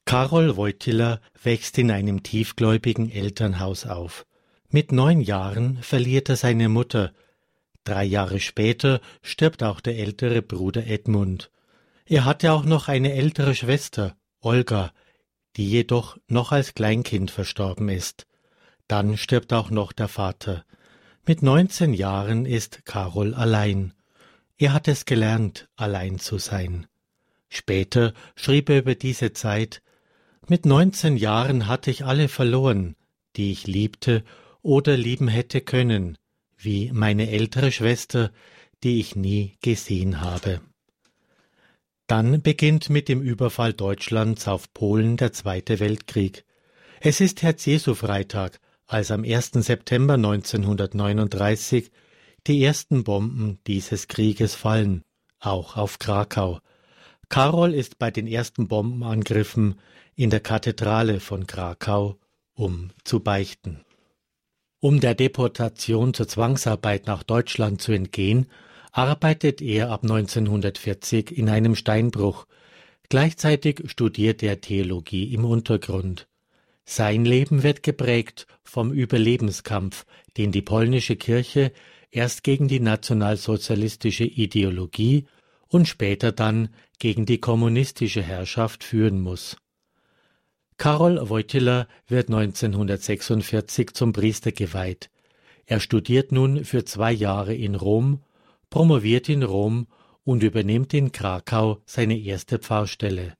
Karol Wojtyła wächst in einem tiefgläubigen Elternhaus auf. Mit 9 Jahren verliert er seine Mutter. 3 Jahre später stirbt auch der ältere Bruder Edmund. Er hatte auch noch eine ältere Schwester, Olga, die jedoch noch als Kleinkind verstorben ist. Dann stirbt auch noch der Vater. Mit 19 Jahren ist Karol allein. Er hat es gelernt, allein zu sein. Später schrieb er über diese Zeit: Mit 19 Jahren hatte ich alle verloren, die ich liebte oder lieben hätte können, wie meine ältere Schwester, die ich nie gesehen habe. Dann beginnt mit dem Überfall Deutschlands auf Polen der Zweite Weltkrieg. Es ist Herz-Jesu-Freitag, als am 1. September 1939 die ersten Bomben dieses Krieges fallen, auch auf Krakau. Karol ist bei den ersten Bombenangriffen in der Kathedrale von Krakau, um zu beichten. Um der Deportation zur Zwangsarbeit nach Deutschland zu entgehen, arbeitet er ab 1940 in einem Steinbruch. Gleichzeitig studiert er Theologie im Untergrund. Sein Leben wird geprägt vom Überlebenskampf, den die polnische Kirche erst gegen die nationalsozialistische Ideologie und später dann gegen die kommunistische Herrschaft führen muss. Karol Wojtyła wird 1946 zum Priester geweiht. Er studiert nun für 2 Jahre in Rom, promoviert in Rom und übernimmt in Krakau seine erste Pfarrstelle.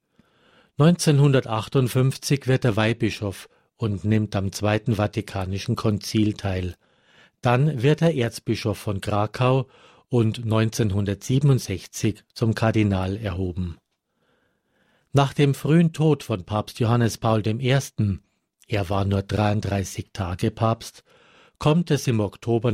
1958 wird er Weihbischof und nimmt am Zweiten Vatikanischen Konzil teil. Dann wird er Erzbischof von Krakau und 1967 zum Kardinal erhoben. Nach dem frühen Tod von Papst Johannes Paul I., er war nur 33 Tage Papst, kommt es im Oktober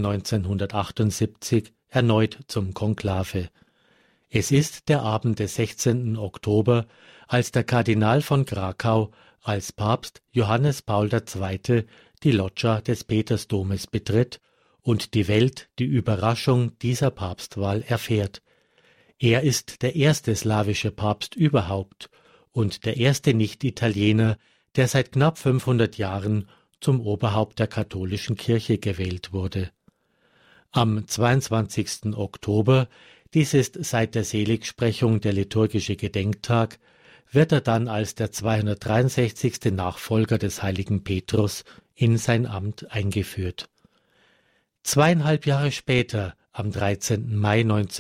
1978 erneut zum Konklave. Es ist der Abend des 16. Oktober, als der Kardinal von Krakau als Papst Johannes Paul II. Die Loggia des Petersdomes betritt und die Welt die Überraschung dieser Papstwahl erfährt. Er ist der erste slawische Papst überhaupt und der erste Nicht-Italiener, der seit knapp 500 Jahren zum Oberhaupt der katholischen Kirche gewählt wurde. Am 22. Oktober, dies ist seit der Seligsprechung der liturgische Gedenktag, wird er dann als der 263. Nachfolger des heiligen Petrus in sein Amt eingeführt. 2,5 Jahre später, am 13. Mai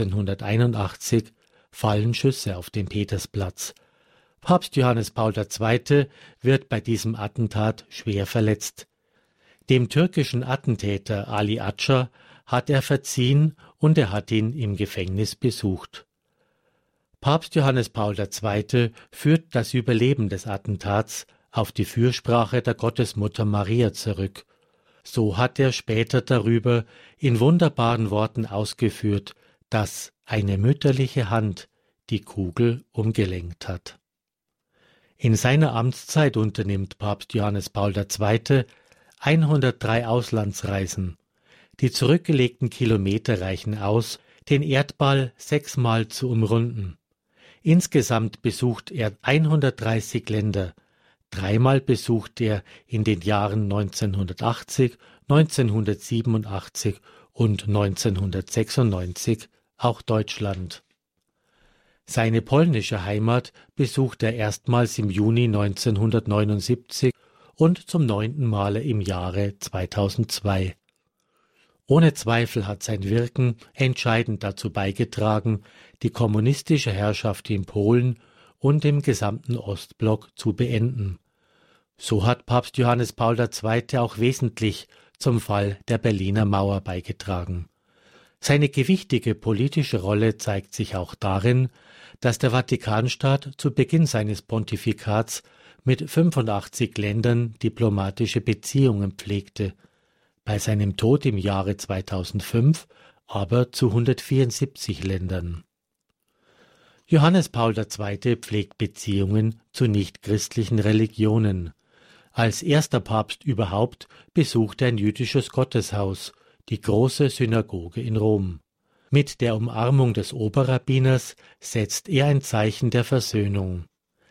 1981, fallen Schüsse auf den Petersplatz. Papst Johannes Paul II. Wird bei diesem Attentat schwer verletzt. Dem türkischen Attentäter Ali Acar hat er verziehen und er hat ihn im Gefängnis besucht. Papst Johannes Paul II. Führt das Überleben des Attentats auf die Fürsprache der Gottesmutter Maria zurück. So hat er später darüber in wunderbaren Worten ausgeführt, dass eine mütterliche Hand die Kugel umgelenkt hat. In seiner Amtszeit unternimmt Papst Johannes Paul II. 103 Auslandsreisen. Die zurückgelegten Kilometer reichen aus, den Erdball 6-mal zu umrunden. Insgesamt besucht er 130 Länder. 3-mal besucht er in den Jahren 1980, 1987 und 1996 auch Deutschland. Seine polnische Heimat besucht er erstmals im Juni 1979 und zum 9. Male im Jahre 2002. Ohne Zweifel hat sein Wirken entscheidend dazu beigetragen, die kommunistische Herrschaft in Polen und im gesamten Ostblock zu beenden. So hat Papst Johannes Paul II. Auch wesentlich zum Fall der Berliner Mauer beigetragen. Seine gewichtige politische Rolle zeigt sich auch darin, dass der Vatikanstaat zu Beginn seines Pontifikats mit 85 Ländern diplomatische Beziehungen pflegte, bei seinem Tod im Jahre 2005 aber zu 174 Ländern. Johannes Paul II. Pflegt Beziehungen zu nichtchristlichen Religionen. Als erster Papst überhaupt besucht er ein jüdisches Gotteshaus, die große Synagoge in Rom. Mit der Umarmung des Oberrabbiners setzt er ein Zeichen der Versöhnung.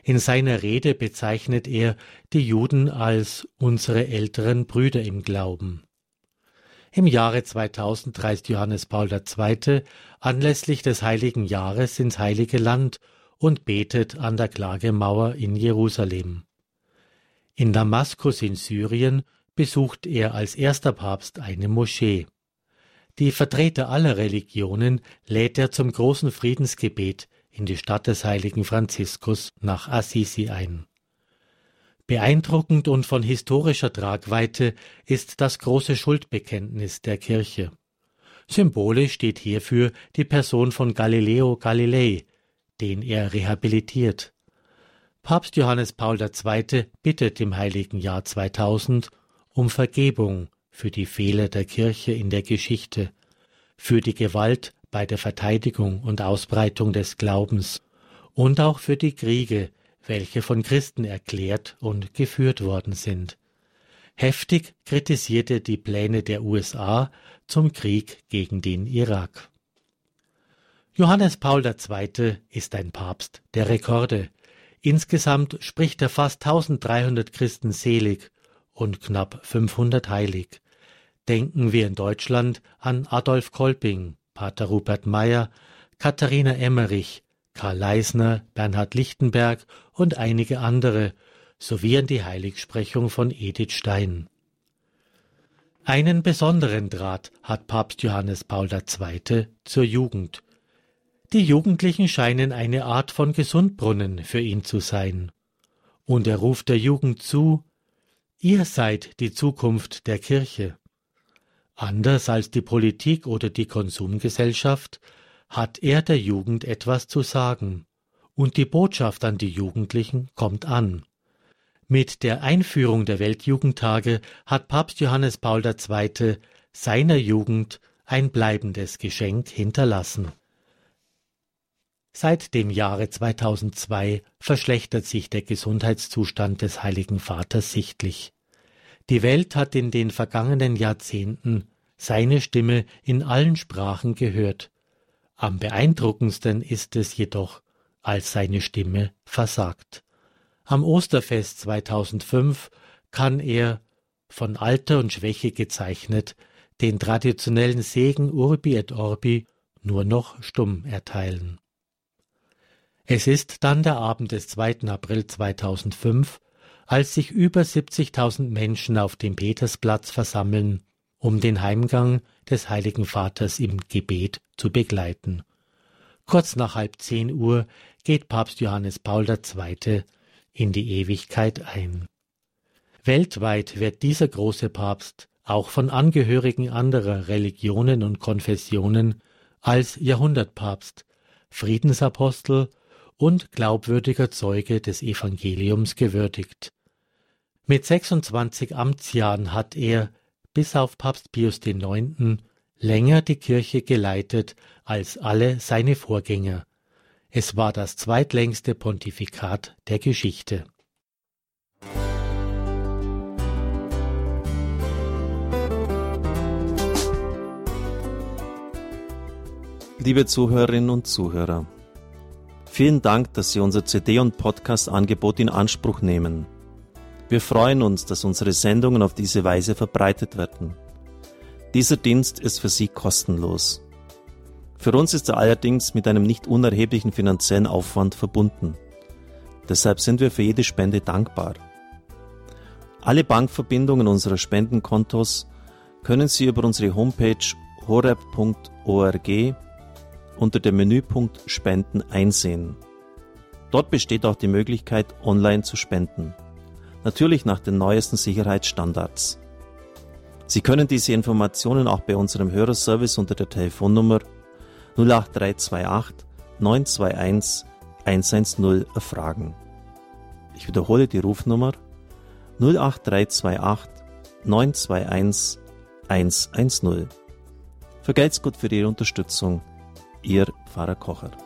In seiner Rede bezeichnet er die Juden als unsere älteren Brüder im Glauben. Im Jahre 2000 reist Johannes Paul II. Anlässlich des Heiligen Jahres ins Heilige Land und betet an der Klagemauer in Jerusalem. In Damaskus in Syrien besucht er als erster Papst eine Moschee. Die Vertreter aller Religionen lädt er zum großen Friedensgebet in die Stadt des heiligen Franziskus nach Assisi ein. Beeindruckend und von historischer Tragweite ist das große Schuldbekenntnis der Kirche. Symbolisch steht hierfür die Person von Galileo Galilei, den er rehabilitiert. Papst Johannes Paul II. Bittet im Heiligen Jahr 2000 um Vergebung für die Fehler der Kirche in der Geschichte, für die Gewalt bei der Verteidigung und Ausbreitung des Glaubens und auch für die Kriege, welche von Christen erklärt und geführt worden sind. Heftig kritisiert er die Pläne der USA zum Krieg gegen den Irak. Johannes Paul II. Ist ein Papst der Rekorde. Insgesamt spricht er fast 1300 Christen selig und knapp 500 heilig. Denken wir in Deutschland an Adolf Kolping, Pater Rupert Meyer, Katharina Emmerich, Karl Leisner, Bernhard Lichtenberg und einige andere, sowie an die Heiligsprechung von Edith Stein. Einen besonderen Draht hat Papst Johannes Paul II. Zur Jugend. Die Jugendlichen scheinen eine Art von Gesundbrunnen für ihn zu sein. Und er ruft der Jugend zu: Ihr seid die Zukunft der Kirche. Anders als die Politik oder die Konsumgesellschaft hat er der Jugend etwas zu sagen, und die Botschaft an die Jugendlichen kommt an. Mit der Einführung der Weltjugendtage hat Papst Johannes Paul II. Seiner Jugend ein bleibendes Geschenk hinterlassen. Seit dem Jahre 2002 verschlechtert sich der Gesundheitszustand des Heiligen Vaters sichtlich. Die Welt hat in den vergangenen Jahrzehnten seine Stimme in allen Sprachen gehört. Am beeindruckendsten ist es jedoch, als seine Stimme versagt. Am Osterfest 2005 kann er, von Alter und Schwäche gezeichnet, den traditionellen Segen Urbi et Orbi nur noch stumm erteilen. Es ist dann der Abend des 2. April 2005, als sich über 70.000 Menschen auf dem Petersplatz versammeln, um den Heimgang des Heiligen Vaters im Gebet zu begleiten. Kurz nach 9:30 geht Papst Johannes Paul II. In die Ewigkeit ein. Weltweit wird dieser große Papst auch von Angehörigen anderer Religionen und Konfessionen als Jahrhundertpapst, Friedensapostel und glaubwürdiger Zeuge des Evangeliums gewürdigt. Mit 26 Amtsjahren hat er, bis auf Papst Pius IX., länger die Kirche geleitet als alle seine Vorgänger. Es war das zweitlängste Pontifikat der Geschichte. Liebe Zuhörerinnen und Zuhörer, vielen Dank, dass Sie unser CD- und Podcast-Angebot in Anspruch nehmen. Wir freuen uns, dass unsere Sendungen auf diese Weise verbreitet werden. Dieser Dienst ist für Sie kostenlos. Für uns ist er allerdings mit einem nicht unerheblichen finanziellen Aufwand verbunden. Deshalb sind wir für jede Spende dankbar. Alle Bankverbindungen unserer Spendenkontos können Sie über unsere Homepage horeb.org unter dem Menüpunkt Spenden einsehen. Dort besteht auch die Möglichkeit, online zu spenden. Natürlich nach den neuesten Sicherheitsstandards. Sie können diese Informationen auch bei unserem Hörerservice unter der Telefonnummer 08328 921 110 erfragen. Ich wiederhole die Rufnummer 08328 921 110. Vergelt's Gott für Ihre Unterstützung. Ihr Pfarrer Kocher.